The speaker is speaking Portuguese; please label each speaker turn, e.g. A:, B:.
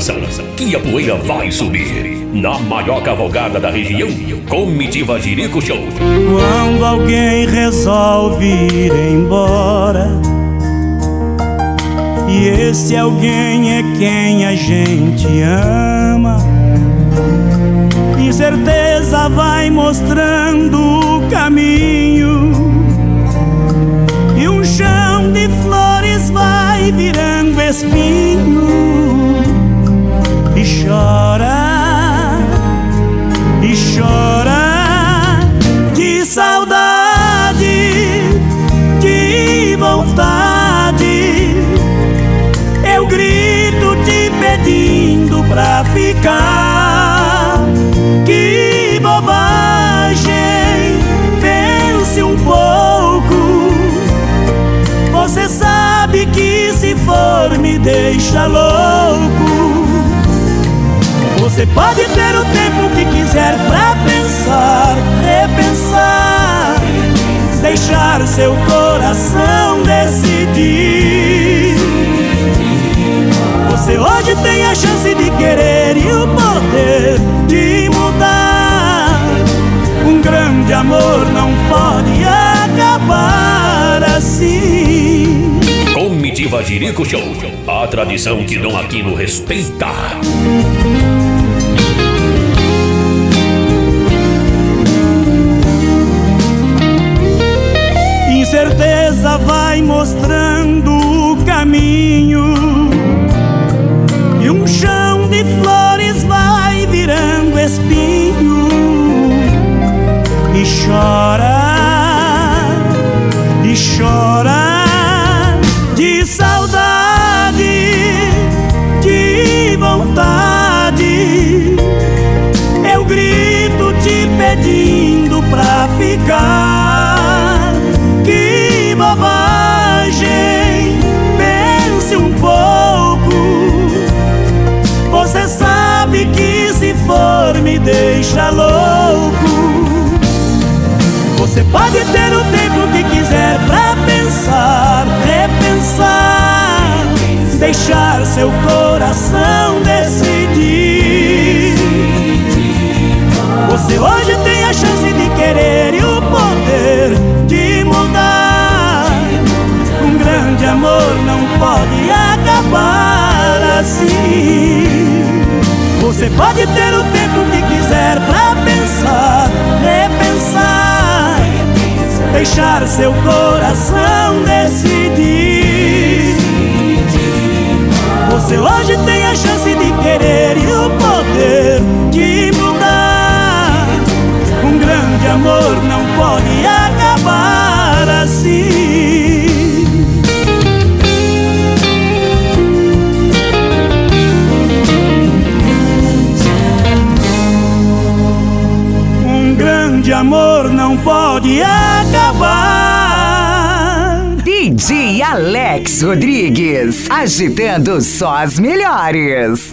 A: coração, que a poeira vai subir. Na maior cavalgada da região, Comitiva Jerico Show.
B: Quando alguém resolve ir embora, e esse alguém é quem a gente ama, incerteza vai mostrando o caminho, e um chão de flores vai virando espinho. E chora, de saudade, de vontade. Eu grito te pedindo pra ficar. Que bobagem, pense um pouco. Você sabe que se for me deixa louco. Você pode ter o tempo que quiser pra pensar, repensar, deixar seu coração decidir. Você hoje tem a chance de querer e o poder de mudar. Um grande amor não pode acabar assim.
A: Comitiva Jerico Show, a tradição que Dom Aquino respeita.
B: Incerteza vai mostrando o caminho, e um chão de flores vai virando espinho. E chora, de saudade, de vontade. Eu grito te pedindo pra ficar. Que bobagem, pense um pouco. Você sabe que se for me deixa louco. Você pode ter o tempo que quiser pra pensar, repensar, deixar seu coração decidir. Você hoje tem a chance de querer e o poder de mudar. Um grande amor não pode acabar assim. Você pode ter o tempo que quiser pra pensar, repensar, deixar seu coração decidir. Você hoje tem a chance de querer e o poder de mudar. Um grande amor não pode acabar assim. Um grande amor não pode acabar.
C: DJ Alex Rodrigues, agitando só as melhores.